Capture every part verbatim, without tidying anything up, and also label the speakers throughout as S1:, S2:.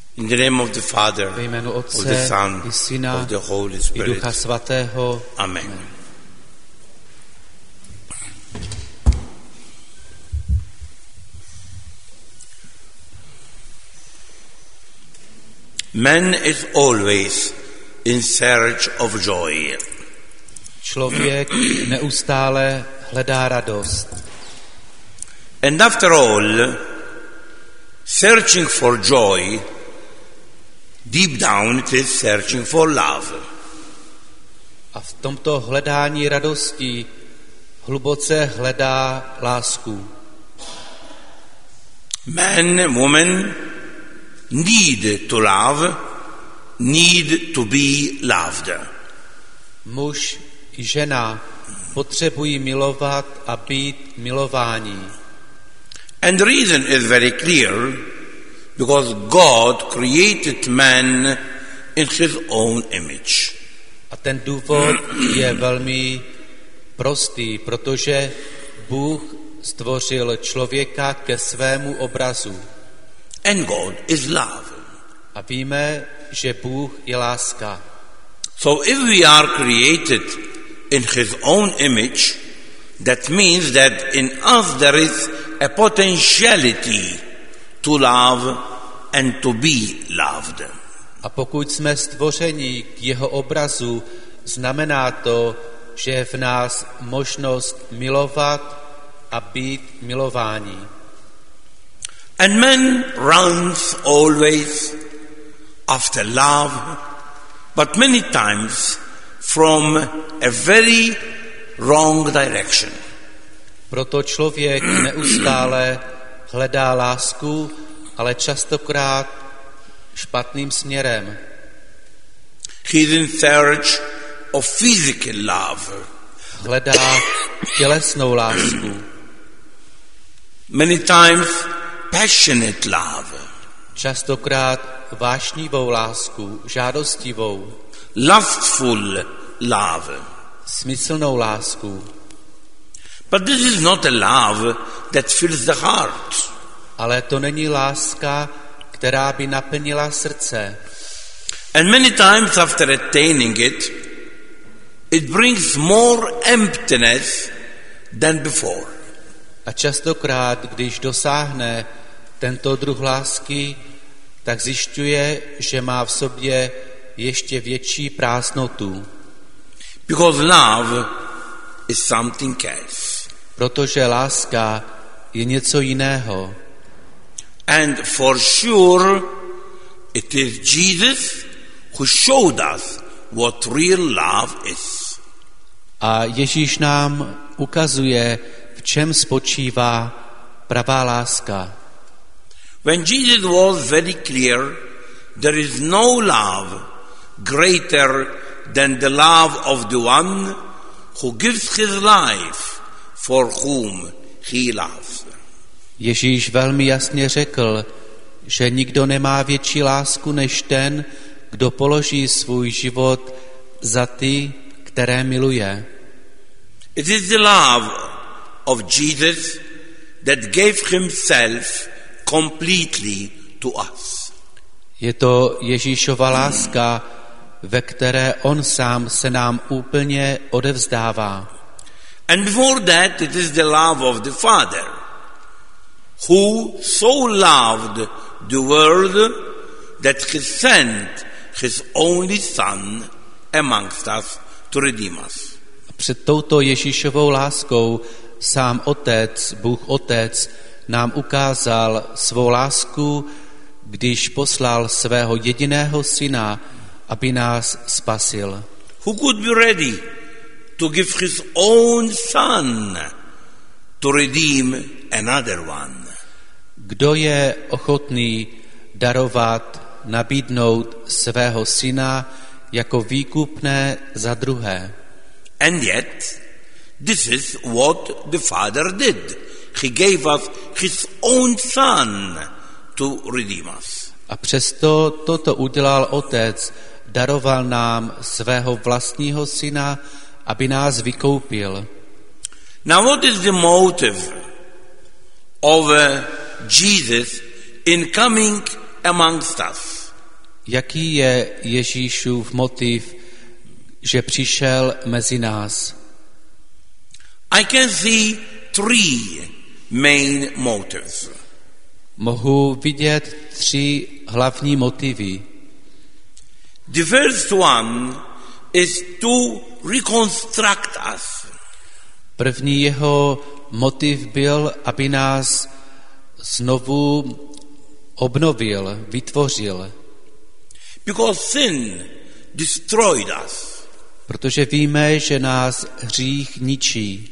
S1: In the name of the Father,
S2: Ve jménu
S1: of the
S2: Otce
S1: Son,
S2: i Syna
S1: of the Holy
S2: i
S1: Spirit.
S2: Ducha Svatého.
S1: Amen.
S2: Amen.
S1: Man is always in search of joy.
S2: Člověk neustále hledá radost.
S1: And after all, searching for joy, deep down it is searching for love.
S2: A v tomto hledání radosti hluboce hledá lásku.
S1: Man and woman need to love, need to be loved.
S2: Muž i žena potřebují milovat a být milováni.
S1: And the reason is very clear, because God created man in his own image.
S2: A ten důvod je velmi prostý, protože Bůh stvořil člověka ke svému obrazu.
S1: And God is love.
S2: A víme, že Bůh je láska.
S1: So if we are created in his own image, that means that in us there is a potentiality to love and to be loved.
S2: A pokud jsme stvořeni k jeho obrazu, znamená to, že je v nás možnost milovat a být milování.
S1: And man runs always after love, but many times from a very wrong direction.
S2: Proto člověk neustále hledá lásku, ale častokrát špatným směrem.
S1: He is in search of physical love.
S2: Hledá tělesnou lásku.
S1: Many times passionate love.
S2: Častokrát vášnivou lásku, žádostivou,
S1: Lustful love.
S2: smyslnou lásku.
S1: But this is not a love that fills the heart.
S2: Ale to není láska, která by naplnila srdce.
S1: And many times after attaining it, it brings more emptiness than before.
S2: A častokrát, když dosáhne tento druh lásky, tak zjišťuje, že má v sobě ještě větší prázdnotu.
S1: Because love is something else.
S2: Protože láska je něco jiného.
S1: And for sure, it is Jesus who showed us what real love is.
S2: A Ježíš nám ukazuje, v čem spočívá pravá láska.
S1: When Jesus was very clear, there is no love greater than the love of the one who gives his life for whom he loves.
S2: Ježíš velmi jasně řekl, že nikdo nemá větší lásku než ten, kdo položí svůj život za ty, které miluje.
S1: It is the love of Jesus that gave himself completely to us.
S2: Je to Ježíšova láska, ve které on sám se nám úplně odevzdává.
S1: And before that, it is the love of the Father, who so loved the world that he sent his only Son amongst us to redeem us.
S2: Před touto Ježíšovou láskou sám Otec, Bůh Otec, nám ukázal svou lásku, když poslal svého jediného syna, aby nás spasil.
S1: Who could be ready to give his own Son to redeem another one?
S2: Kdo je ochotný darovat, nabídnout svého syna jako výkupné za druhé?
S1: And yet, this is what the Father did. He gave us his own Son to redeem us.
S2: A přesto toto udělal Otec, daroval nám svého vlastního syna, aby nás vykoupil.
S1: Now what is the motive of uh, Jesus in coming amongst us?
S2: Jaký je Ježíšův motiv, že přišel mezi nás?
S1: I can see three main motives.
S2: Mohu vidět tři hlavní motivy.
S1: The first one is to reconstruct us.
S2: První jeho motiv byl, aby nás znovu obnovil, vytvořil.
S1: Because sin destroyed us.
S2: Protože víme, že nás hřích ničí.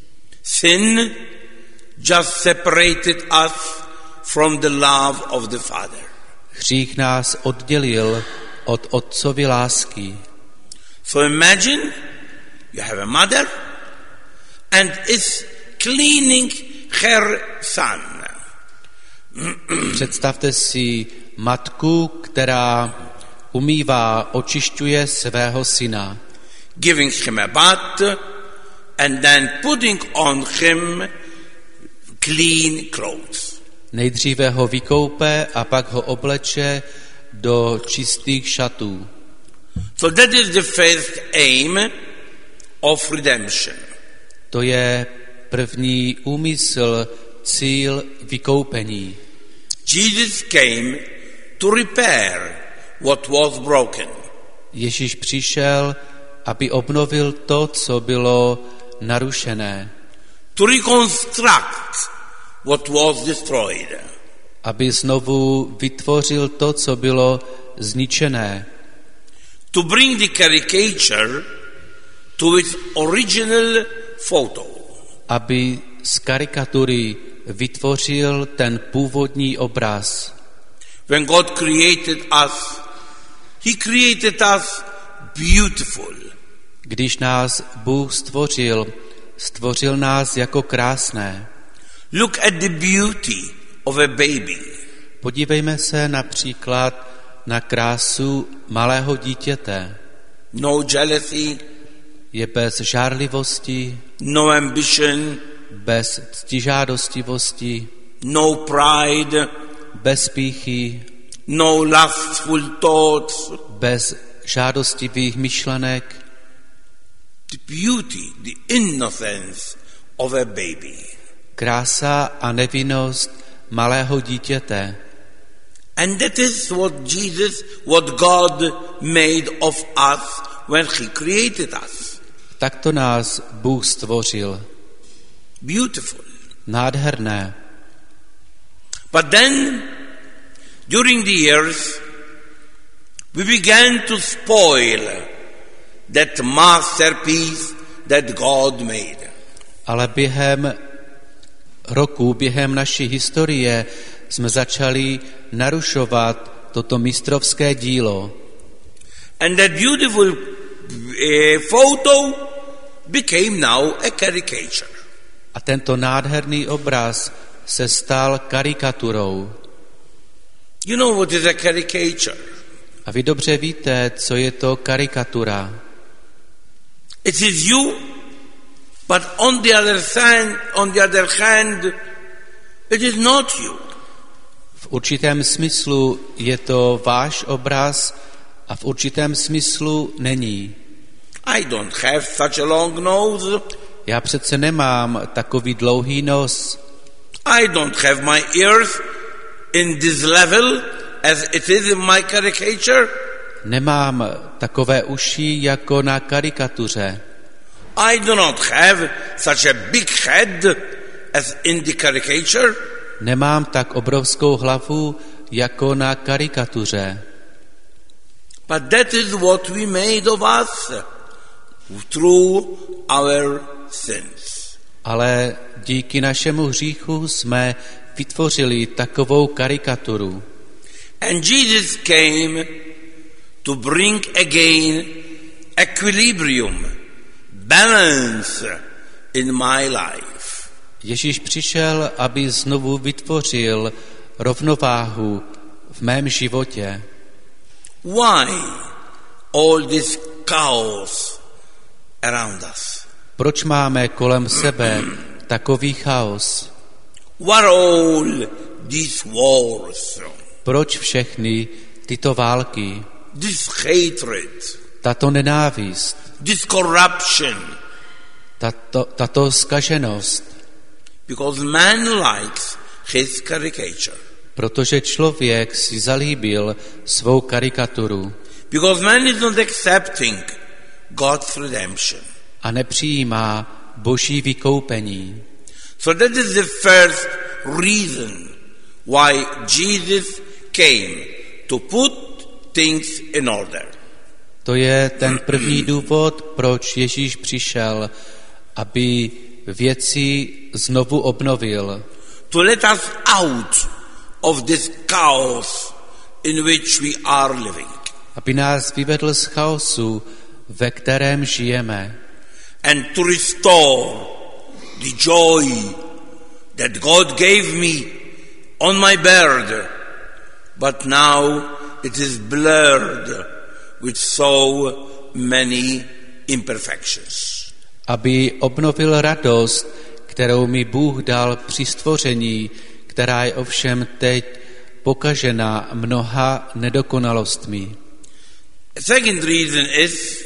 S1: Sin just separated us from the love of the Father.
S2: Hřích nás oddělil od otcovy lásky.
S1: So imagine you have a mother and is cleaning her son.
S2: Představte si matku, která umývá, očišťuje svého syna.
S1: Giving him a bath and then putting on him clean clothes.
S2: Nejdříve ho vykoupe a pak ho obleče do čistých šatů.
S1: So that is the first aim of redemption.
S2: To je první úmysl, cíl vykoupení.
S1: Jesus came to repair what was broken.
S2: Ježíš přišel, aby obnovil to, co bylo narušené.
S1: To reconstruct what was destroyed.
S2: Aby znovu vytvořil to, co bylo zničené.
S1: To bring the caricature to its original photo.
S2: Aby z karikatury vytvořil ten původní obraz.
S1: When God created us, He created us beautiful.
S2: Když nás Bůh stvořil, stvořil nás jako krásné.
S1: Look at the beauty of a baby.
S2: Podívejme se například na krásu malého dítěte.
S1: No jealousy,
S2: Je bez žárlivosti,
S1: no ambition,
S2: bez ctižádostivosti,
S1: no pride,
S2: bez pýchy,
S1: no lustful thoughts.
S2: bez žádostivých myšlenek.
S1: The beauty, the innocence of a baby.
S2: Krása a nevinnost malého dítěte.
S1: And that is what Jesus, what God made of us when He created us.
S2: Takto nás Bůh stvořil.
S1: Beautiful.
S2: Nádherné.
S1: But then, during the years, we began to spoil that masterpiece that God made.
S2: Ale během roku, během naší historie jsme začali narušovat toto mistrovské dílo.
S1: And that beautiful uh, photo became now a caricature.
S2: A tento nádherný obraz se stal karikaturou.
S1: You know what is a caricature?
S2: A vy dobře víte, co je to karikatura.
S1: It is you, but on the other hand, on the other hand, it is not you.
S2: V určitém smyslu je to váš obraz a v určitém smyslu není.
S1: I don't have such a long nose.
S2: Já přece nemám takový dlouhý nos.
S1: I don't have my ears in this level as it is in my caricature.
S2: Nemám takové uši jako na karikatuře.
S1: I do not have such a big head as in the caricature.
S2: Nemám tak obrovskou hlavu jako na karikatuře.
S1: But that is what we made of us through our sins.
S2: Ale díky našemu hříchu jsme vytvořili takovou karikaturu.
S1: And Jesus came to bring again equilibrium, balance in my life.
S2: Ježíš přišel, aby znovu vytvořil rovnováhu v mém životě.
S1: Why all this chaos around us?
S2: Proč máme kolem sebe takový chaos?
S1: What are all these wars?
S2: Proč všechny tyto války,
S1: this hatred,
S2: tato nenávist,
S1: this corruption,
S2: tato, tato zkaženost,
S1: because man likes his caricature.
S2: protože člověk si zalíbil svou karikaturu
S1: Because man is not accepting God's redemption.
S2: a nepřijímá Boží vykoupení.
S1: So that is the first reason why Jesus came, to put things in order.
S2: To je ten první důvod, proč Ježíš přišel, aby věci znovu obnovil.
S1: To let us out of this chaos in which we are living.
S2: Aby nás vyvedl z chaosu, ve kterém žijeme.
S1: And to restore the joy that God gave me on my birth, but now it is blurred with so many imperfections.
S2: Aby obnovil radost, kterou mi Bůh dal při stvoření, která je ovšem teď pokažena mnoha nedokonalostmi.
S1: The second reason is,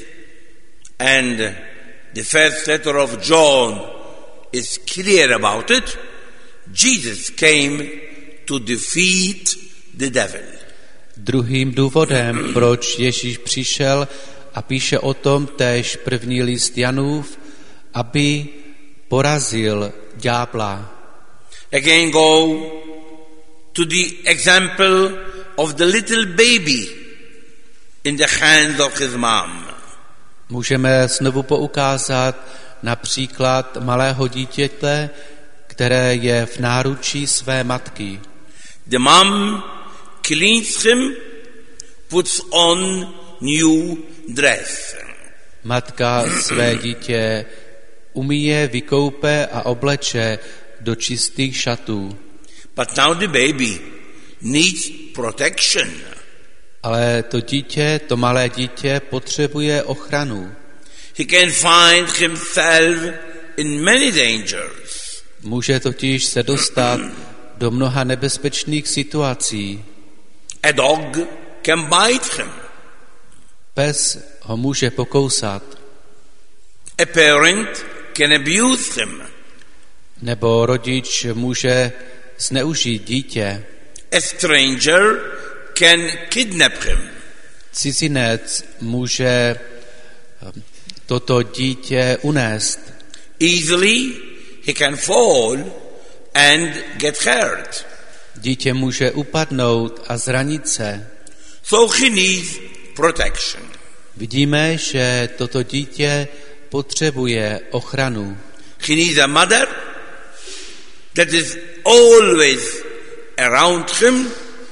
S1: and the first letter of John is clear about it, Jesus came to defeat the devil.
S2: Druhým důvodem, proč Ježíš přišel a píše o tom též první list Janův, aby porazil ďábla.
S1: Again go to the example of the little baby in the hands of his mom.
S2: Můžeme znovu poukázat na příklad malého dítěte, které je v náručí své matky.
S1: The mom cleans him, puts on new dress.
S2: Matka své dítě umýje, vykoupe a obleče do čistých šatů.
S1: But now the baby needs protection.
S2: Ale to dítě, to malé dítě potřebuje ochranu.
S1: He can find himself in many dangers.
S2: Může totiž se dostat do mnoha nebezpečných situací.
S1: A dog can bite him.
S2: Pes ho může pokousat.
S1: A parent can abuse him.
S2: Nebo rodič může zneužít dítě.
S1: A stranger can kidnap him.
S2: Cizinec může toto dítě unést.
S1: Easily he can fall and get hurt.
S2: Dítě může upadnout a zranit se.
S1: So he needs protection.
S2: Vidíme, že toto dítě potřebuje ochranu.
S1: He needs a mother that is always around him,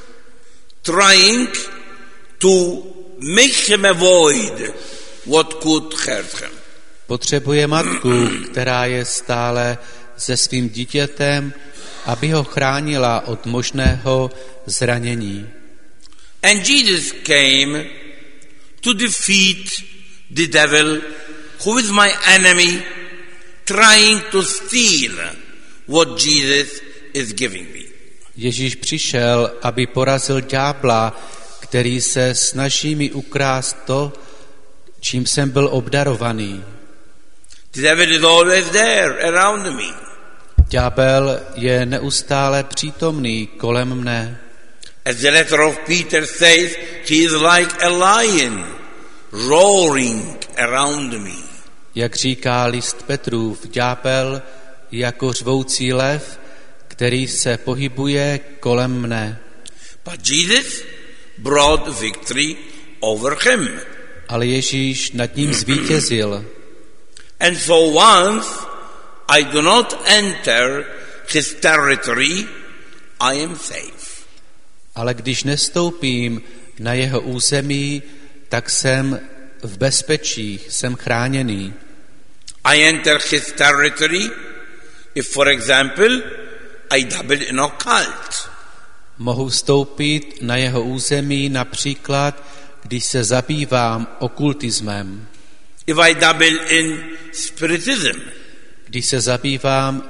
S1: trying to make him avoid what could hurt him.
S2: Potřebuje matku, která je stále se svým dítětem, aby ho chránila od možného zranění.
S1: And Jesus came to defeat the devil, who is my enemy, trying to steal what Jesus is giving me.
S2: Ježíš přišel, aby porazil ďábla, který se snaží mi ukrást to, čím jsem byl obdarovaný.
S1: The devil is always there around me.
S2: Ďábel je neustále přítomný kolem mne.
S1: As the letter of Peter says, he is like a lion roaring around me.
S2: Jak říká list Petrův, ďábel jako řvoucí lev, který se pohybuje kolem mne.
S1: But Jesus brought victory over him.
S2: Ale Ježíš nad ním zvítězil.
S1: And so once I do not enter his territory, I am safe.
S2: Ale když nestoupím na jeho území, tak jsem v bezpečí, jsem chráněný.
S1: I enter his territory if, for example, I dabble in occult.
S2: Mohu vstoupit na jeho území například, když se zabývám okultismem.
S1: If I dabble in spiritism.
S2: Když se zabývám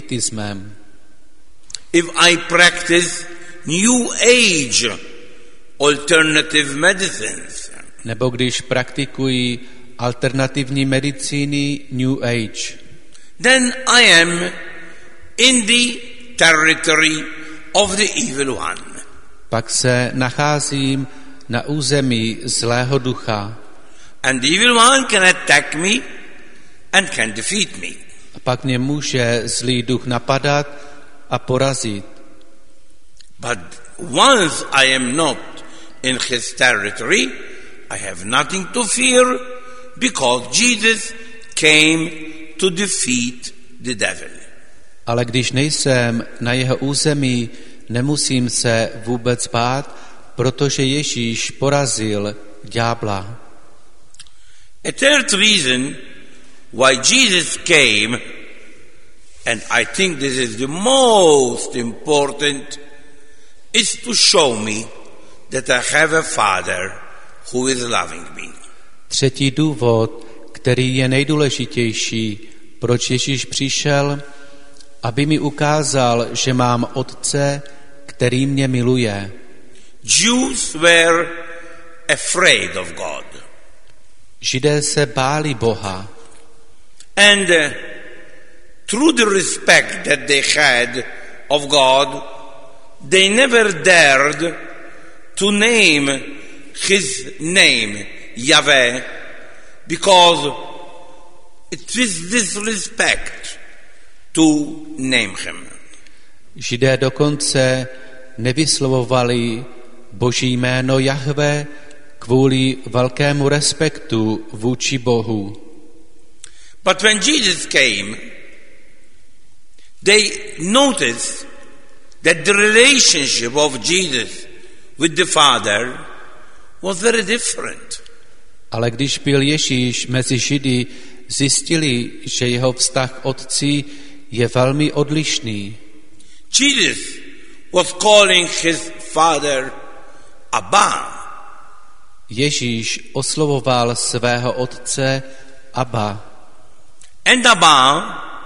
S2: spiritismem.
S1: If I practice New Age alternative medicines.
S2: Nebo když praktikují alternativní medicíny New Age.
S1: Then I am in the territory of the evil one.
S2: Pak se nacházím na území zlého ducha.
S1: And the evil one can attack me and can defeat me.
S2: A pak mě může zlý duch napadat a porazit.
S1: But once I am not in his territory, I have nothing to fear because Jesus came to defeat the devil.
S2: Ale když nejsem na jeho území, nemusím se vůbec bát, protože Ježíš porazil ďábla.
S1: A third reason why Jesus came, and I think this is the most important, is to show me that I have a Father who is loving me.
S2: Třetí důvod, který je nejdůležitější, proč Ježíš přišel, aby mi ukázal, že mám Otce, který mě miluje.
S1: Jews were afraid of God.
S2: Židé se báli Boha.
S1: And uh, through the respect that they had of God, they never dared to name his name, Yahweh, because it is disrespect to name him.
S2: Židé dokonce nevyslovovali Boží jméno Jahve kvůli velkému respektu vůči Bohu.
S1: But when Jesus came, they noticed that the relationship of Jesus with the Father was very different.
S2: Ale když byl Ježíš mezi Židy, zjistili, že jeho vztah k Otci je velmi odlišný.
S1: Jesus was calling his Father Abba.
S2: Ježíš oslovoval svého Otce Abba.
S1: And Abba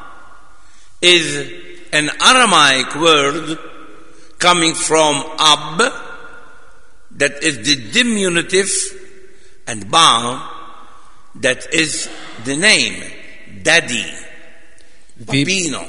S1: is an Aramaic word coming from Ab, that is the diminutive, and Ba, that is the name, Daddy, Babino.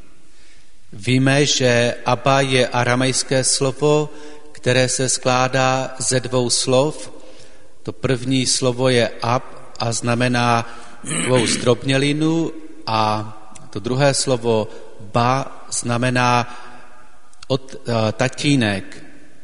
S2: Víme, že Abba je aramejské slovo, které se skládá ze dvou slov. To první slovo je Ab a znamená takovou zdrobnělinu a to druhé slovo Ba znamená od, uh, tatínek.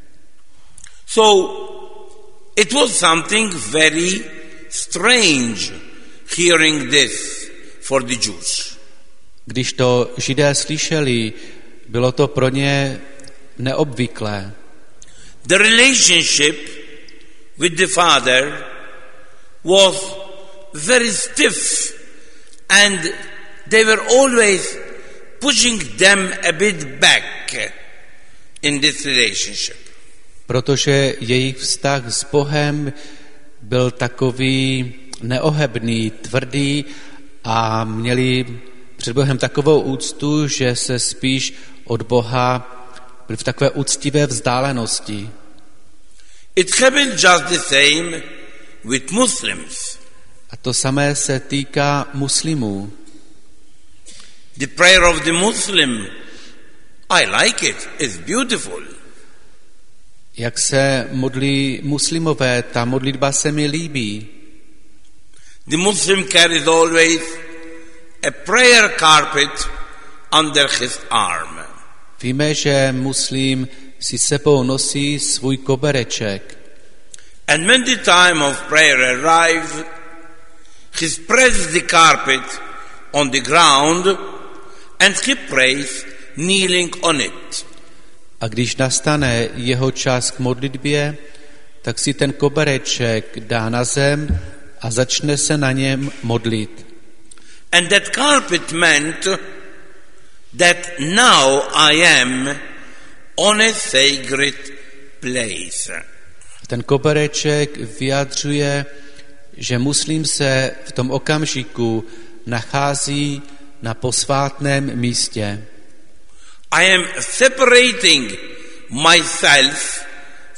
S1: So it was something very strange hearing this for the Jews.
S2: Když to Židé slyšeli, bylo to pro ně neobvyklé.
S1: The relationship with the Father was very stiff, and they were always pushing them a bit back in this relationship.
S2: Protože jejich vztah s Bohem byl takový neohebný, tvrdý a měli před Bohem takovou úctu, že se spíš od Boha byli v takové úctivé vzdálenosti.
S1: It happened just the same with Muslims.
S2: A to samé se týká muslimů.
S1: The prayer of the Muslim, I like it, it's beautiful.
S2: Jak se modlí muslimové, ta modlitba se mi líbí.
S1: The Muslim carries always a prayer carpet under his arm.
S2: Víme, že muslim si sebou nosí svůj kobereček.
S1: And when the time of prayer arrives, he spreads the carpet on the ground and he prays kneeling on it.
S2: A když nastane jeho čas k modlitbě, tak si ten kobereček dá na zem a začne se na něm modlit.
S1: And that carpet meant that now I am on a sacred place.
S2: Ten kobereček vyjadřuje, že muslim se v tom okamžiku nachází na posvátném místě.
S1: I am separating myself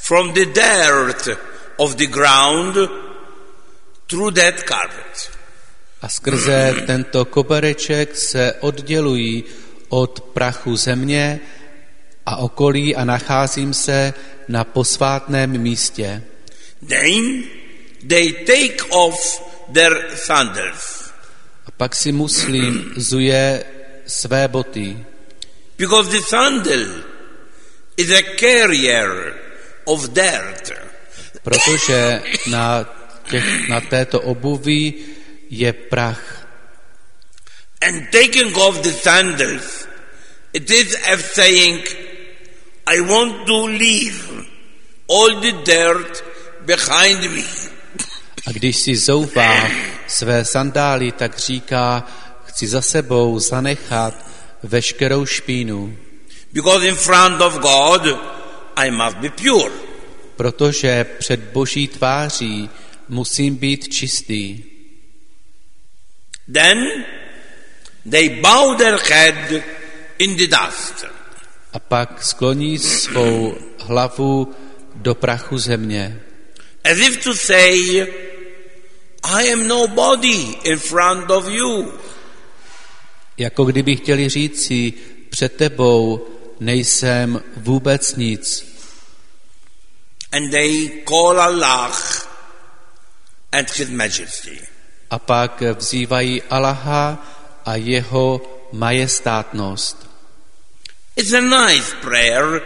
S1: from the dirt of the ground through that carpet.
S2: A skrze tento kobereček se oddělují od prachu země a okolí a nacházím se na posvátném místě.
S1: Then they take off their sandals.
S2: A pak si muslim zuje své boty.
S1: Because the sandal is a carrier of dirt.
S2: Protože na, těch, na této obuvi je prach.
S1: And taking off the sandals, it is as saying, I want to leave all the dirt behind me.
S2: A když si zouvá své sandály, tak říká, chci za sebou zanechat veškerou špínu.
S1: Because in front of God, I must be pure.
S2: Protože před Boží tváří musím být čistý.
S1: Then they bow their head in the dust.
S2: A pak skloní svou hlavu do prachu země.
S1: As if to say, I am nobody in front of you.
S2: Jako kdyby chtěli říci, před tebou nejsem vůbec nic.
S1: And they call Allah and His Majesty.
S2: A pak vzývají Allaha a jeho majestátnost.
S1: It's a nice prayer.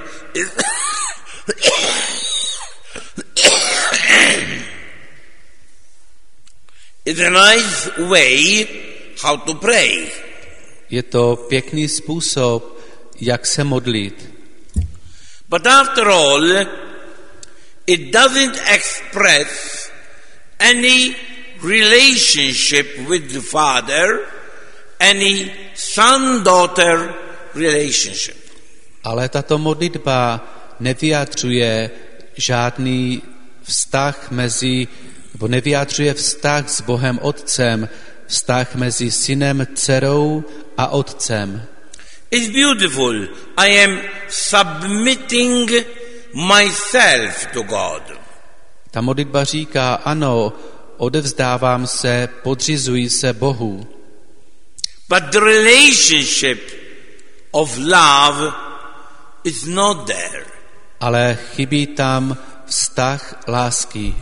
S1: It's a nice way how to pray.
S2: Je to pěkný způsob, jak se modlit.
S1: But after all, it doesn't express any relationship with the Father, any son-daughter relationship.
S2: Ale tato modlitba nevyjadřuje žádný vztah mezi, nebo nevyjadřuje vztah s Bohem Otcem, vztah mezi synem, dcerou a otcem.
S1: It's beautiful. I am submitting myself to God.
S2: Ta modlitba říká, ano, odevzdávám se, podřizuji se Bohu.
S1: But the relationship of love is not there.
S2: Ale chybí tam vztah lásky.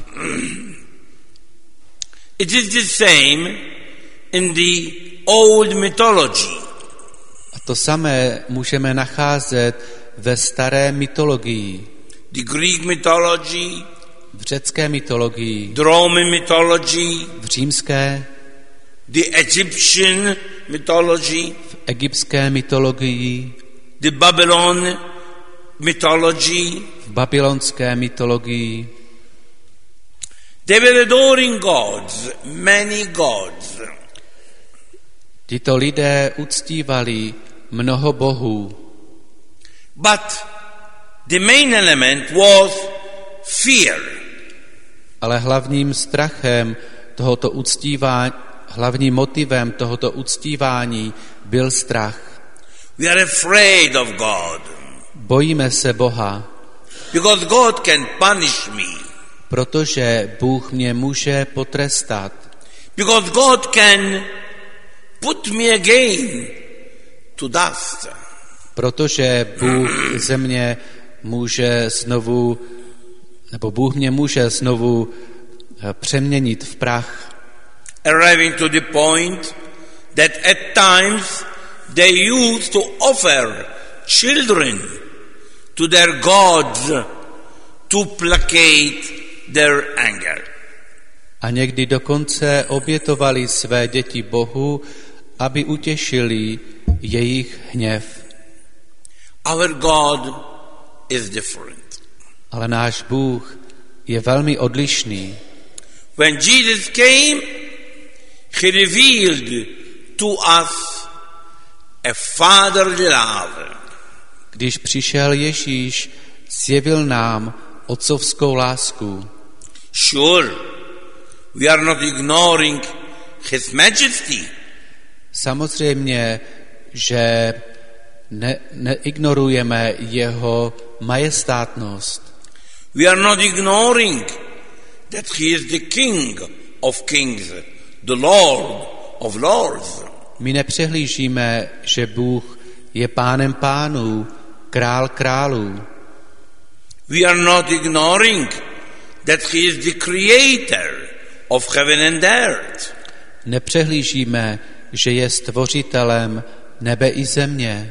S1: It is the same in the old mythology.
S2: A to samé můžeme nacházet ve staré mytologii.
S1: The Greek mythology,
S2: V řecké mytologii,
S1: the Roman mythology,
S2: v římské,
S1: the Egyptian mythology,
S2: v egyptské mytologii,
S1: the Babylon mythology.
S2: v babylonské mytologii.
S1: They were adoring gods, many gods.
S2: Tito lidé uctívali mnoho bohů,
S1: But the main element was fear.
S2: ale hlavním strachem tohoto uctívání, hlavním motivem tohoto uctívání byl strach.
S1: We are afraid of God
S2: Bojíme se Boha,
S1: because God can punish me.
S2: protože Bůh mě může potrestat.
S1: Because God can put me again to dust.
S2: Protože Bůh ze mě může znovu, nebo Bůh mě může znovu přeměnit v prach.
S1: Arriving to the point that at times they used to offer children to their gods to placate their anger.
S2: A někdy dokonce obětovali své děti Bohu, aby utěšili jejich hněv.
S1: Our God is different.
S2: Ale náš Bůh je velmi odlišný.
S1: When Jesus came, He revealed to us a fatherly love.
S2: Když přišel Ježíš, zjevil nám otcovskou lásku.
S1: Sure, we are not ignoring His Majesty.
S2: Samozřejmě, že ne, neignorujeme jeho majestátnost.
S1: We are not ignoring that he is the King of kings, the Lord of lords.
S2: My nepřehlížíme, že Bůh je pánem pánů, král králů.
S1: We are not ignoring that he is the creator of heaven and earth.
S2: Nepřehlížíme, že je stvořitelem nebe i země.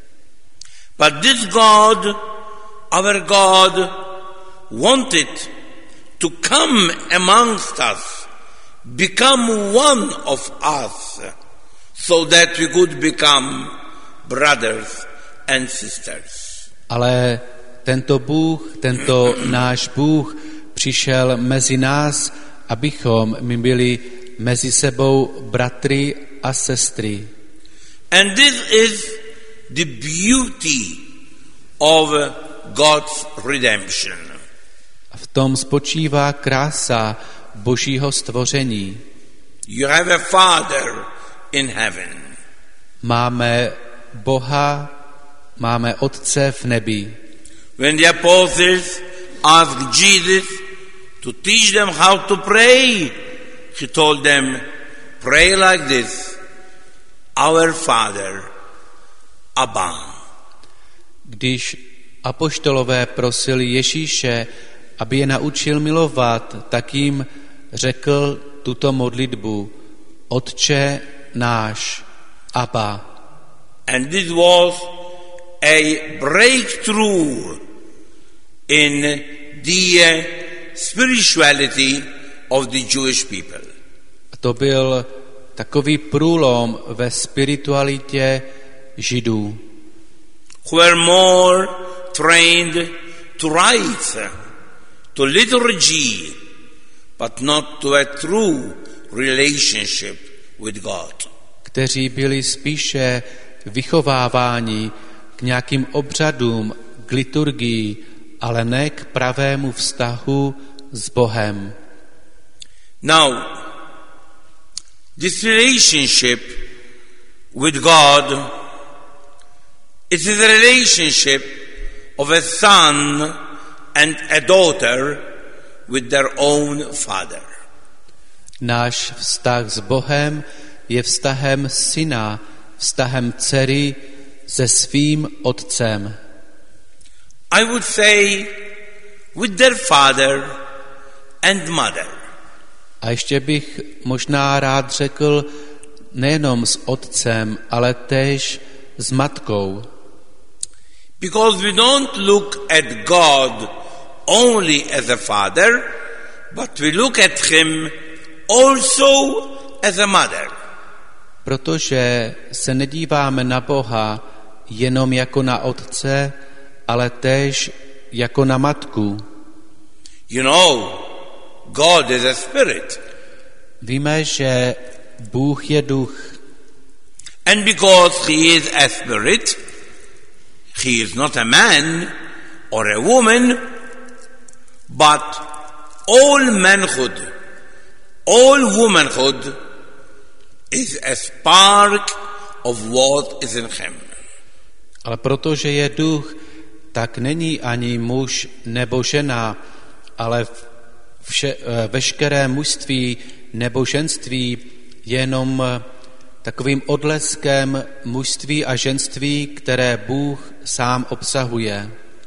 S1: But this God, our God, wanted to come amongst us, become one of us, so that we could become brothers and sisters.
S2: Ale tento Bůh, tento náš Bůh přišel mezi nás, abychom my byli mezi sebou bratry a sestry.
S1: And this is the beauty of God's redemption.
S2: V tom spočívá krása Božího stvoření.
S1: You have a Father in heaven.
S2: Máme Boha, máme Otce v nebi.
S1: When the apostles asked Jesus to teach them how to pray, he told them, pray like this, our Father, Abba.
S2: Když apoštolové prosili Ježíše, aby je naučil milovat, tak jim řekl tuto modlitbu: Otče náš, Abba.
S1: And this was a breakthrough in the spirituality of the Jewish people.
S2: To byl takový průlom ve spiritualitě Židů,
S1: who were more trained to write, to liturgy, but not to a true relationship with God.
S2: kteří byli spíše vychováváni k nějakým obřadům, k liturgii, ale ne k pravému vztahu s Bohem.
S1: Now, this relationship with God, it is a relationship of a son and a daughter with their own father.
S2: Náš vztah s Bohem je vztahem syna, vztahem dcery se svým otcem.
S1: I would say with their father and mother.
S2: A ještě bych možná rád řekl nejenom s otcem, ale též s matkou.
S1: Because we don't look at God only as a father, but we look at him also as a mother.
S2: Protože se nedíváme na Boha jenom jako na otce, ale též jako na matku.
S1: You know, God is a spirit.
S2: Víme, že Bůh je duch.
S1: And because he is a spirit, he is not a man or a woman, but all manhood, all womanhood is a spark of what is in him.
S2: Ale protože je duch, tak není ani muž nebo žena, ale vše, veškeré mužství nebo ženství je jenom takovým odleskem mužství a ženství, které Bůh sám obsahuje.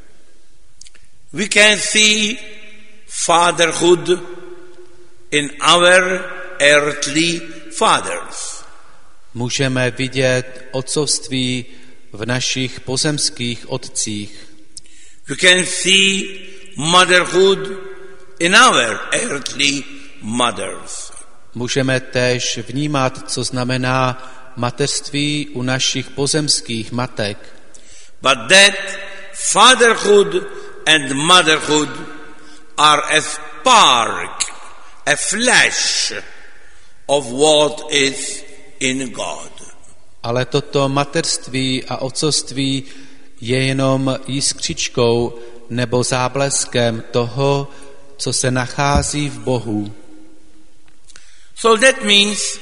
S1: We can see fatherhood in our earthly fathers.
S2: Můžeme vidět otcovství v našich pozemských otcích.
S1: We can see motherhood in our earthly mothers.
S2: Můžeme též vnímat, co znamená mateřství u našich pozemských matek.
S1: But that fatherhood and motherhood are a spark, a flash of what is in God.
S2: Ale toto mateřství a otcovství je jenom jiskřičkou nebo zábleskem toho, co se nachází v Bohu.
S1: So that means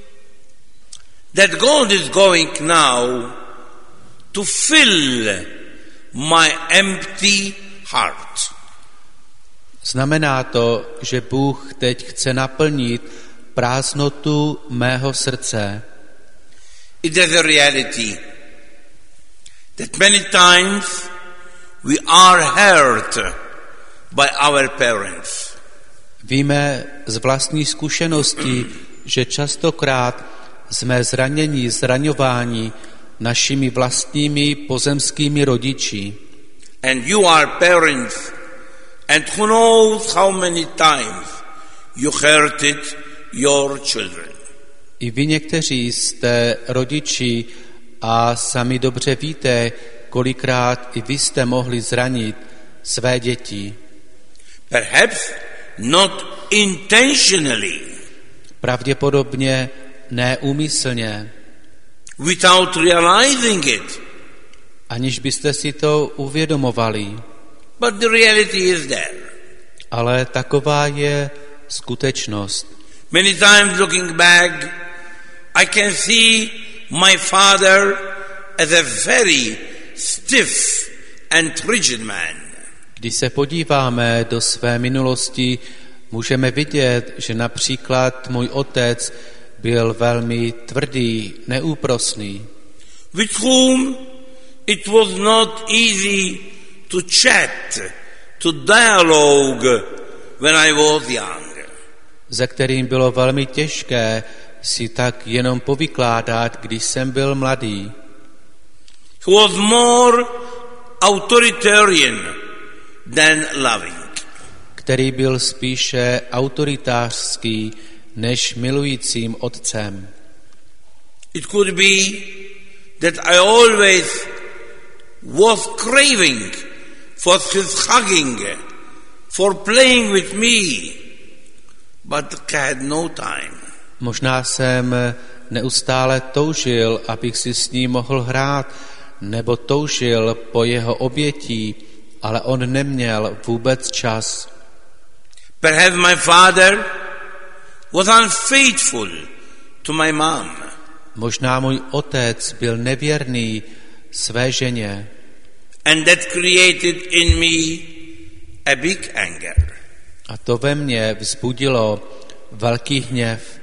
S1: that God is going now to fill my empty heart.
S2: Znamená to, že Bůh teď chce naplnit prázdnotu mého srdce.
S1: It is a reality that many times we are hurt by our parents.
S2: Víme z vlastní zkušenosti, že častokrát jsme zraněni, zraňováni našimi vlastními pozemskými rodiči.
S1: And you are parents, and who knows how many times you hurted your children.
S2: I vy někteří jste rodiči a sami dobře víte, kolikrát i vy jste mohli zranit své děti.
S1: Perhaps not intentionally.
S2: Pravděpodobně neúmyslně.
S1: Without realizing it.
S2: Aniž byste si to uvědomovali.
S1: But the reality is there.
S2: Ale taková je skutečnost.
S1: Many times looking back, I can see my father as a very stiff and rigid man.
S2: Když se podíváme do své minulosti, můžeme vidět, že například můj otec byl velmi tvrdý, neúprosný.
S1: With whom it was not easy to chat, to dialogue when I was young.
S2: Za kterým bylo velmi těžké si tak jenom povykládat, když jsem byl mladý.
S1: He was more authoritarian than loving.
S2: Který byl spíše autoritářský než milujícím otcem.
S1: It could be that I always was craving for his hugging, for playing with me, but I had no time.
S2: Možná jsem neustále toužil, abych si s ním mohl hrát, nebo toužil po jeho obětí, ale on neměl vůbec čas.
S1: Perhaps my father was unfaithful to my mom.
S2: Možná můj otec byl nevěrný své ženě.
S1: And that created in me a big anger.
S2: A to ve mně vzbudilo velký hněv.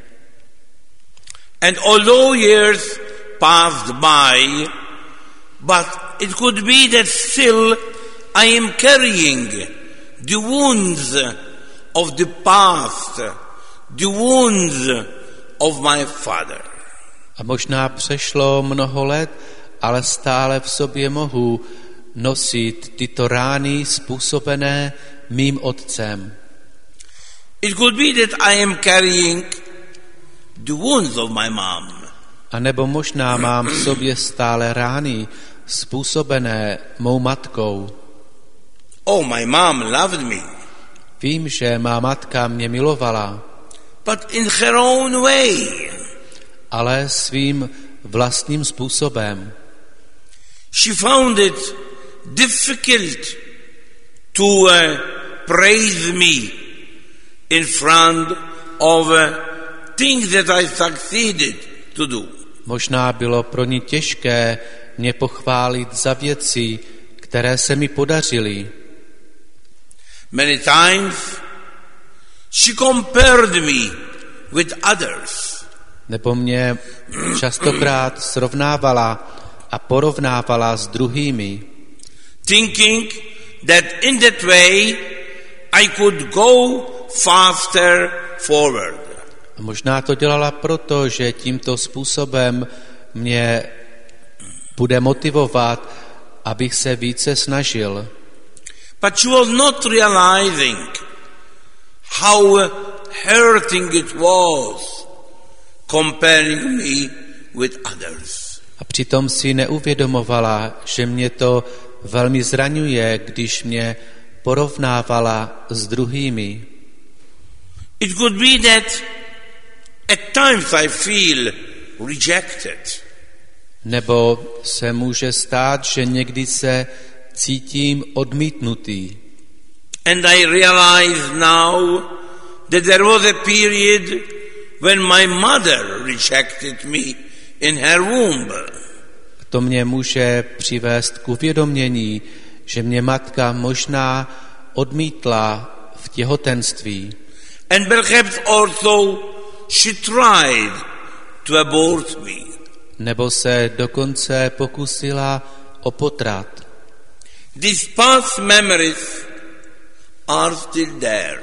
S1: And although years passed by, but it could be that still I am carrying the wounds of the past, the wounds of my father.
S2: A možná přešlo mnoho let, ale stále v sobě mohu nosit tyto rány způsobené mým otcem.
S1: It could be that I am carrying the wounds of my mom.
S2: A nebo možná mám v sobě stále rány způsobené mou matkou.
S1: Oh, my mom loved me.
S2: Vím, že má matka mě milovala.
S1: But in her own way.
S2: Ale svým vlastním způsobem.
S1: She found it difficult to uh, praise me in front of uh, things that I succeeded to do.
S2: Možná bylo pro ní těžké mě pochválit za věci, které se mi podařily.
S1: Many times she compared me with others.
S2: Nebo mě častokrát srovnávala a porovnávala s druhými.
S1: Thinking that in that way I could go faster forward.
S2: A možná to dělala proto, že tímto způsobem mě bude motivovat, abych se více snažil.
S1: But she was not realizing how hurting it was comparing me with others.
S2: A přitom si neuvědomovala, že mě to velmi zraňuje, když mě porovnávala s druhými.
S1: It could be that at times I feel rejected.
S2: Nebo se může stát, že někdy se cítím odmítnutý.
S1: And I realize now that there was a period when my mother rejected me in her womb.
S2: To mě může přivést k uvědomění, že mě matka možná odmítla v těhotenství.
S1: And perhaps also she tried to abort me.
S2: Nebo se dokonce pokusila o potrat.
S1: These past memories are still there.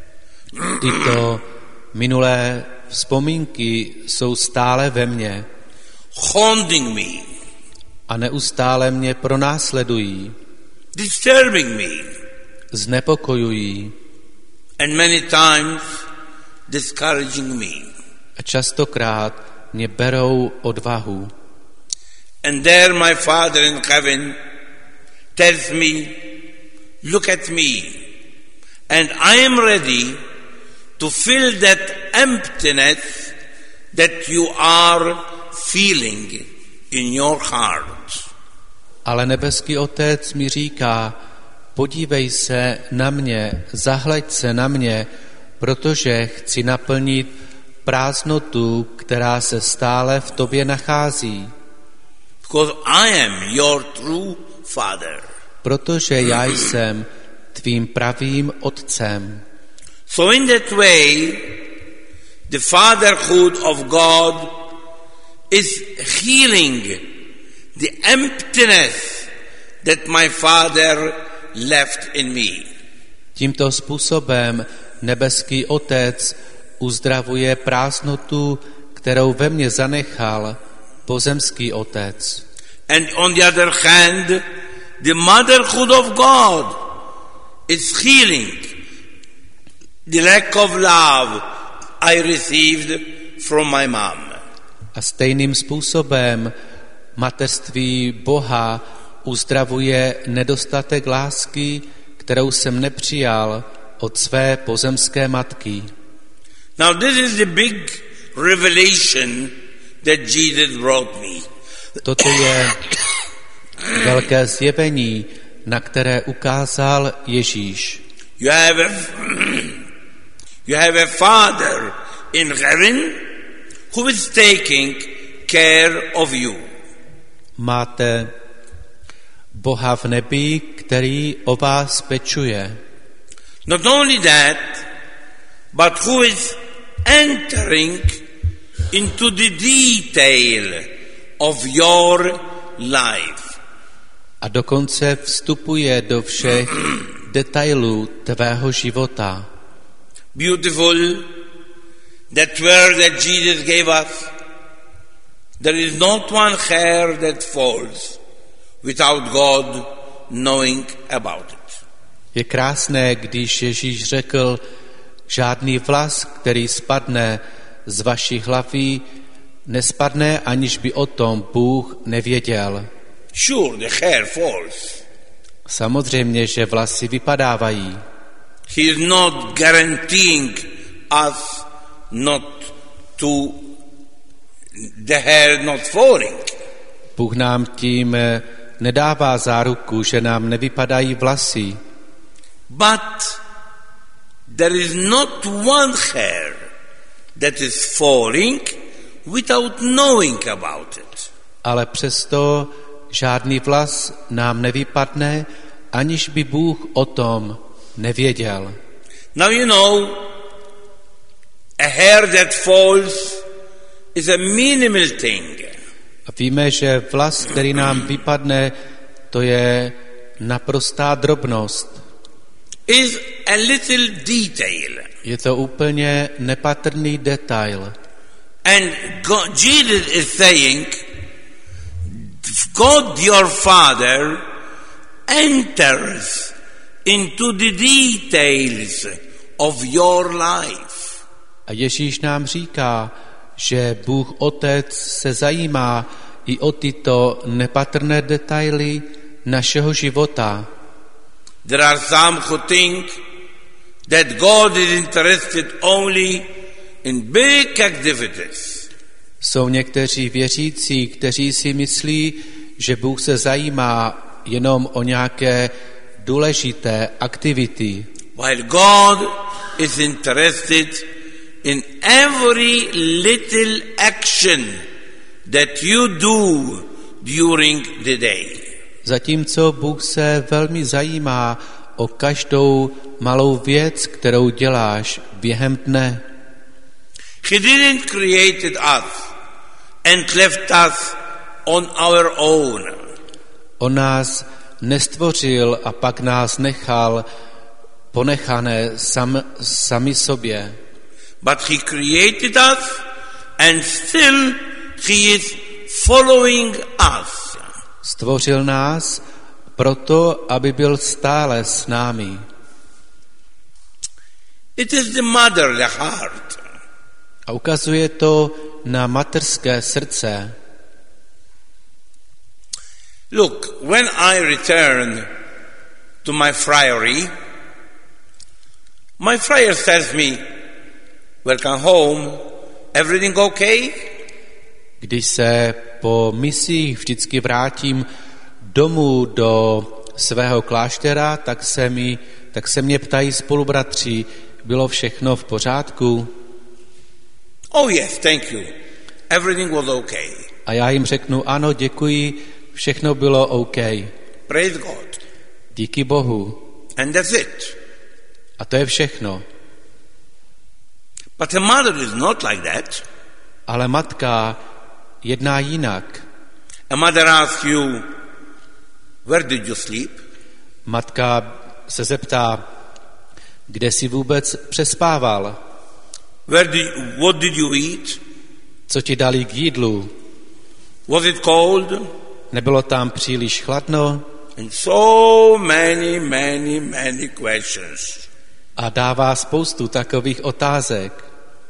S2: Tyto minulé vzpomínky jsou stále ve mně
S1: Haunting me,
S2: a neustále mě pronásledují,
S1: disturbing me,
S2: znepokojují
S1: and many times discouraging me.
S2: a častokrát mě berou odvahu.
S1: And there my Father in heaven tells me, look at me, and I am ready to fill that emptiness that you are feeling in your heart.
S2: Ale nebeský Otec mi říká, podívej se na mě, zahleď se na mě, protože chci naplnit prázdnotu, která se stále v tobě nachází.
S1: Because I am your true Father.
S2: Protože já jsem tvým pravým otcem.
S1: So in that way, the fatherhood of God is healing the emptiness that my Father left in me.
S2: Tímto způsobem nebeský Otec uzdravuje prázdnotu, kterou ve mně zanechal pozemský Otec.
S1: And on the other hand, the motherhood of God is healing the lack of love I received from my mom.
S2: A stejným způsobem mateřství Boha uzdravuje nedostatek lásky, kterou jsem nepřijal od své pozemské matky.
S1: Now this is the big revelation that Jesus brought me.
S2: Toto je velké zjevení, na které ukázal Ježíš.
S1: You have a, you have a Father in heaven who is taking care of you.
S2: Máte Boha v nebi, který o vás pečuje.
S1: Not only that, but who is entering into the detail of your life.
S2: A dokonce vstupuje do všech detailů tvého života.
S1: Beautiful, that word that Jesus gave us. There is not one hair that falls without God knowing about it.
S2: Je krásné, když Ježíš řekl, žádný vlas, který spadne z vaší hlavy, nespadne, aniž by o tom Bůh nevěděl.
S1: Sure, the hair falls.
S2: Samozřejmě, že vlasy vypadávají.
S1: He is not guaranteeing us not to the hair not falling.
S2: Bůh nám tím nedává záruku, že nám nevypadají vlasy.
S1: But there is not one hair that is falling without knowing about it.
S2: Ale přesto žádný vlas nám nevypadne, aniž by Bůh o tom nevěděl.
S1: Now you know, a hair that falls is a minimal thing.
S2: A víme, že vlas, který nám vypadne, to je naprostá drobnost.
S1: Is a little detail.
S2: Je to úplně nepatrný detail.
S1: And God, Jesus is saying, God your Father enters into the details of your life.
S2: A Ježíš nám říká, že Bůh Otec se zajímá i o tyto nepatrné detaily našeho života.
S1: There are some who think that God is interested only in big activities.
S2: Jsou někteří věřící, kteří si myslí, že Bůh se zajímá jenom o nějaké důležité aktivity.
S1: While God is interested in every little action that you do during the day.
S2: Zatímco Bůh se velmi zajímá o každou malou věc, kterou děláš během dne.
S1: He didn't created us and left us on our own.
S2: On nás nestvořil a pak nás nechal ponechané sam, sami sobě.
S1: But he created us and still he is following us.
S2: Stvořil nás proto, aby byl stále s námi.
S1: It is the mother, the heart.
S2: A ukazuje to na materské srdce.
S1: Look, when I return to my friary, my friar tells me, welcome home, everything okay?
S2: Když se po misích vždycky vrátím domů do svého kláštera, tak se, mi, tak se mě ptají spolubratři, bylo všechno v pořádku?
S1: Oh yes, thank you. Everything was okay.
S2: A já jim řeknu, ano, děkuji, všechno bylo OK.
S1: Praise God.
S2: Díky Bohu.
S1: And that's it.
S2: A to je všechno.
S1: But a mother is not like that.
S2: Ale matka jedná jinak.
S1: A mother asks you, where did you sleep?
S2: Matka se zeptá, kde jsi vůbec přespával?
S1: Where did, what did you eat?
S2: Co ti dali k jídlu?
S1: Was it cold?
S2: Nebylo tam příliš chladno?
S1: And so many, many, many questions.
S2: A dává spoustu takových otázek.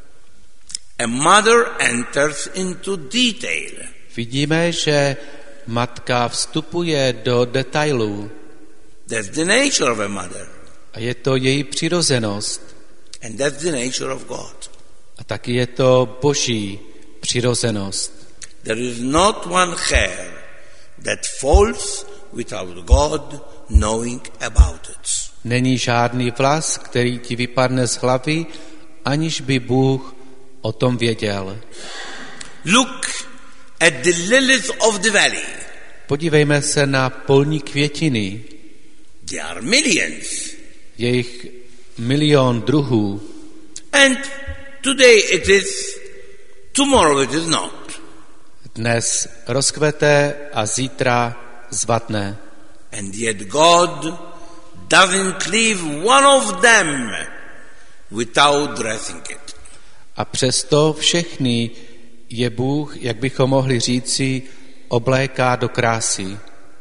S1: A mother enters into detail.
S2: Vidíme, že matka vstupuje do detailů.
S1: That's the nature of a mother.
S2: A je to její přirozenost.
S1: And that's the nature of God.
S2: A taky je to boží přirozenost.
S1: There is not one hair that falls without God knowing about it.
S2: Není žádný vlas, který ti vypadne z hlavy, aniž by Bůh o tom věděl.
S1: Look at the lilies of the valley.
S2: Podívejme se na polní květiny.
S1: There are millions.
S2: Jejich milion druhů.
S1: And today it is, tomorrow it is not.
S2: Dnes rozkvete a zítra zvatne.
S1: And yet God doesn't leave one of them without dressing it.
S2: A přesto všechny je Bůh, jak bychom mohli říci, obléká do krásy.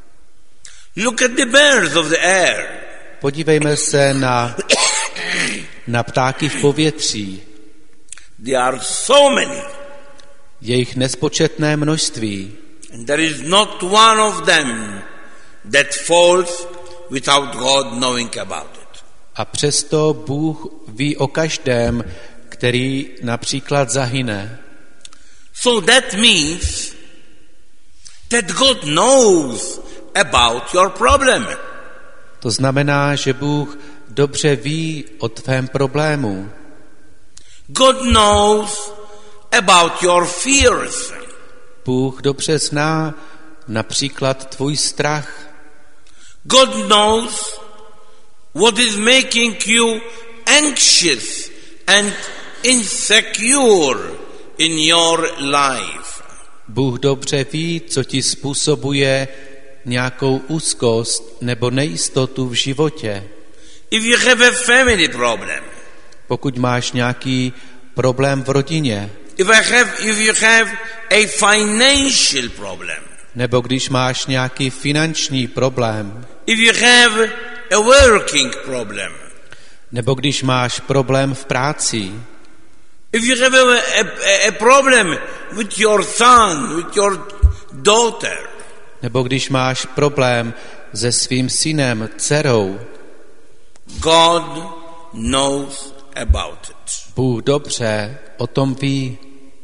S1: Look at the birds of the air.
S2: Podívejme se na, na ptáky v povětří.
S1: There are so many.
S2: Je jich nespočetné množství.
S1: And there is not one of them that falls without God knowing about it.
S2: A přesto Bůh ví o každém, který například zahyne.
S1: So that means that God knows about your problem.
S2: To znamená, že Bůh dobře ví o tvém problému.
S1: God knows about your fears.
S2: Bůh dobře zná například tvůj strach.
S1: God knows what is making you anxious and insecure in your life.
S2: Bůh dobře ví, co ti způsobuje nějakou úzkost nebo nejistotu v životě.
S1: If you have a family problem,
S2: pokud máš nějaký problém v rodině,
S1: if I have, if you have a financial problem,
S2: nebo když máš nějaký finanční problém,
S1: if you have a working problem,
S2: nebo když máš problém v práci,
S1: if you have a, a, a problem with your son, with your daughter,
S2: nebo když máš problém se svým synem, dcerou,
S1: God knows about it.
S2: Bůh dobře o tom ví.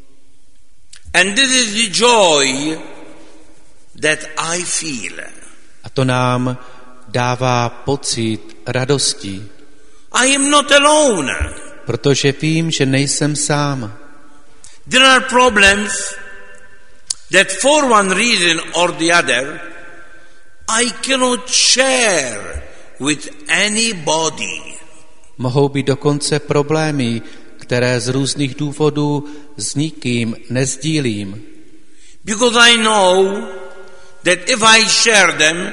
S1: And this is the joy that I feel.
S2: A to nám dává pocit radosti.
S1: I am not alone.
S2: Protože vím, že nejsem sám.
S1: There are problems that for one reason or the other I cannot share with anybody.
S2: Mohou být dokonce problémy, které z různých důvodů s nikým nezdílím.
S1: Because I know that if I share them,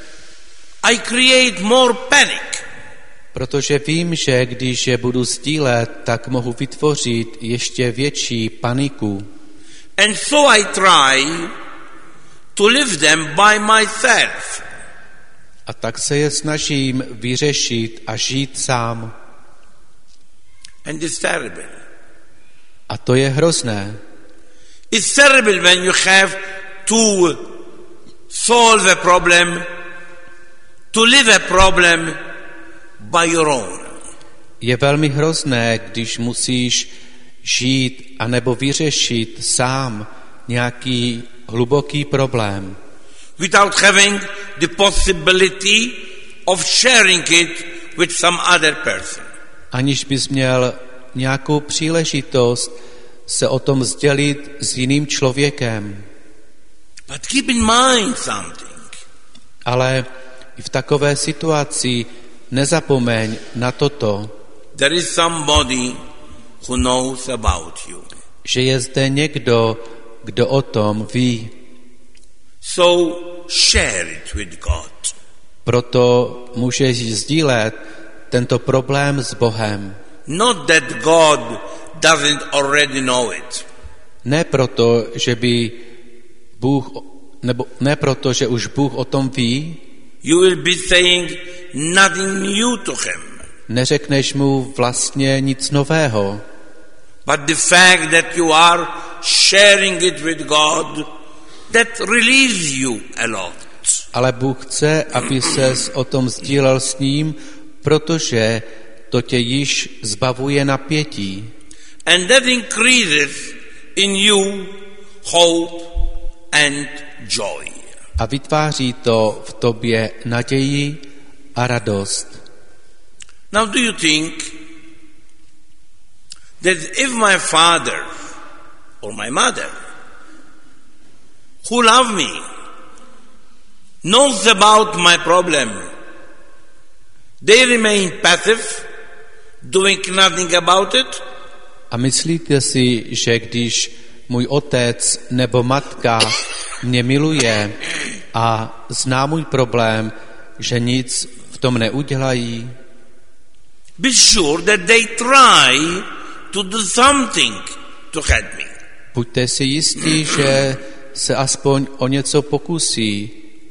S1: I create more panic.
S2: Protože vím, že když je budu sdílet, tak mohu vytvořit ještě větší paniku.
S1: And so I try to live them by myself.
S2: A tak se je snažím vyřešit a žít sám.
S1: And it's terrible.
S2: A to je hrozné.
S1: It's terrible when you have to solve a problem, to live a problem by your own.
S2: Je velmi hrozné, když musíš žít anebo vyřešit sám nějaký hluboký problém.
S1: Without having the possibility of sharing it with some other person.
S2: Aniž bys měl nějakou příležitost se o tom sdělit s jiným člověkem.
S1: But keep in mind something.
S2: Ale v takové situaci nezapomeň na toto.
S1: There is somebody who knows about you.
S2: Že je zde někdo, kdo o tom ví.
S1: So share it with God.
S2: Proto můžeš sdílet tento problém s Bohem.
S1: Not that God doesn't already know it.
S2: Ne proto, že by Bůh, nebo ne proto, že už Bůh o tom ví.
S1: You will be saying nothing new to him.
S2: Neřekneš mu vlastně nic nového.
S1: But the fact that you are sharing it with God, that relieves you a lot.
S2: Ale Bůh chce, aby ses o tom sdílel s ním, protože to tě již zbavuje napětí.
S1: And that increases in you hope and joy.
S2: A vytváří to v tobě naději a radost.
S1: Now do you think that if my father or my mother, who love me, knows about my problem, they remain passive, doing nothing about it?
S2: A myslíte si, že když můj otec nebo matka mě miluje a zná můj problém, že nic v tom neudělají?
S1: Be sure that they try to do something to help me.
S2: Buďte si jistí, že se aspoň o něco pokusí.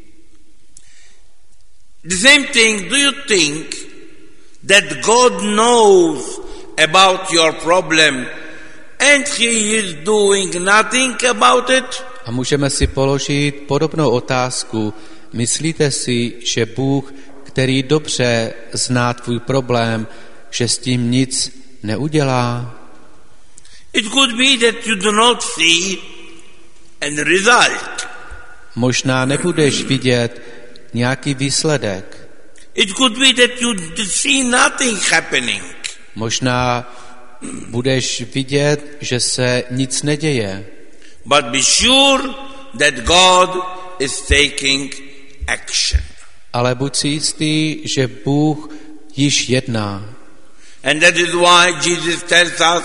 S1: The same thing, do you think that God knows about your problem and he is doing nothing about it?
S2: A můžeme si položit podobnou otázku. Myslíte si, že Bůh, který dobře zná tvůj problém, že s tím nic neudělá?
S1: It could be that you do not see any result.
S2: Možná nebudeš vidět nějaký výsledek.
S1: It could be that you see nothing happening.
S2: Možná budeš vidět, že se nic neděje.
S1: But be sure that God is taking action.
S2: Ale buď si jistý, že Bůh již jedná.
S1: And that is why Jesus tells us,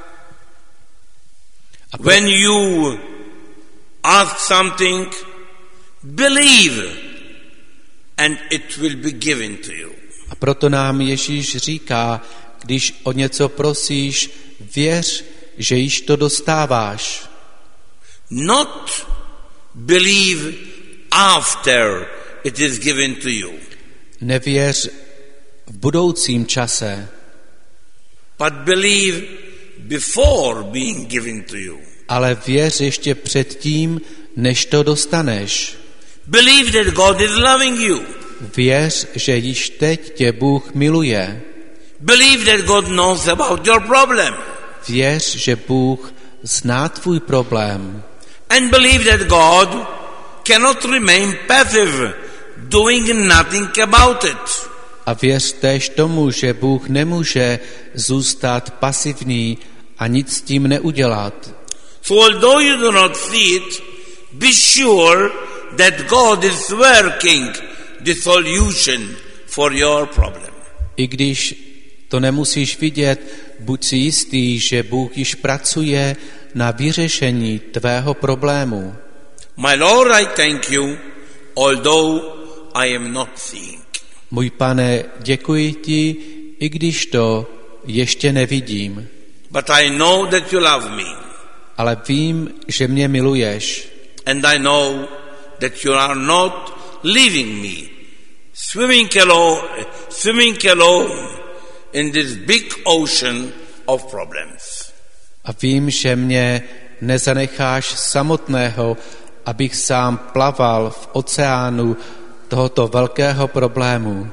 S1: when you ask something, believe and it will be given to you.
S2: A proto nám Ježíš říká, když o něco prosíš, věř, že již to dostáváš.
S1: Not believe after it is given to you.
S2: Nevěř v budoucím čase.
S1: But believe before being given to you.
S2: Ale věř ještě předtím, než to dostaneš.
S1: Believe that God is loving you.
S2: Věř, že již teď tě Bůh miluje.
S1: Believe that God knows about your problem.
S2: Věř, že Bůh zná tvůj problém.
S1: And believe that God cannot remain passive, doing nothing about it.
S2: A věř též tomu, že Bůh nemůže zůstat pasivní a nic s tím neudělat.
S1: So although you do not see it, be sure that God is working the solution for your problem.
S2: I když to nemusíš vidět, buď si jistý, že Bůh již pracuje na vyřešení tvého problému.
S1: My Lord, I thank you, although I am not seeing.
S2: Můj Pane, děkuji ti, i když to ještě nevidím.
S1: But I know that you love me.
S2: Ale vím, že mě miluješ.
S1: And I know that you are not leaving me, swimming alone, swimming alone in this big ocean of problems.
S2: A vím, že mě nezanecháš samotného, abych sám plaval v oceánu tohoto velkého problému.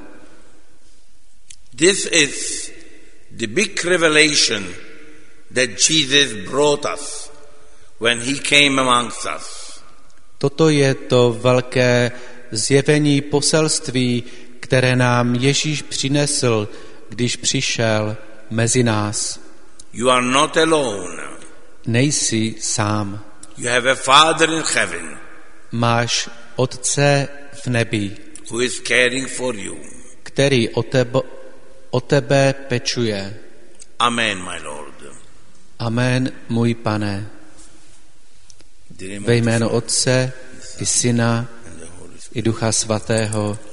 S1: This is the big revelation that Jesus brought us when he came amongst us.
S2: Toto je to velké zjevení poselství, které nám Ježíš přinesl, když přišel mezi nás.
S1: You are not alone.
S2: Nejsi sám.
S1: You have a Father in heaven.
S2: Máš Otce v nebi,
S1: Who is caring for you.
S2: který o tebe, o tebe pečuje.
S1: Amen, my Lord.
S2: Amen, můj Pane. Ve jméno Otce i Syna i Ducha Svatého.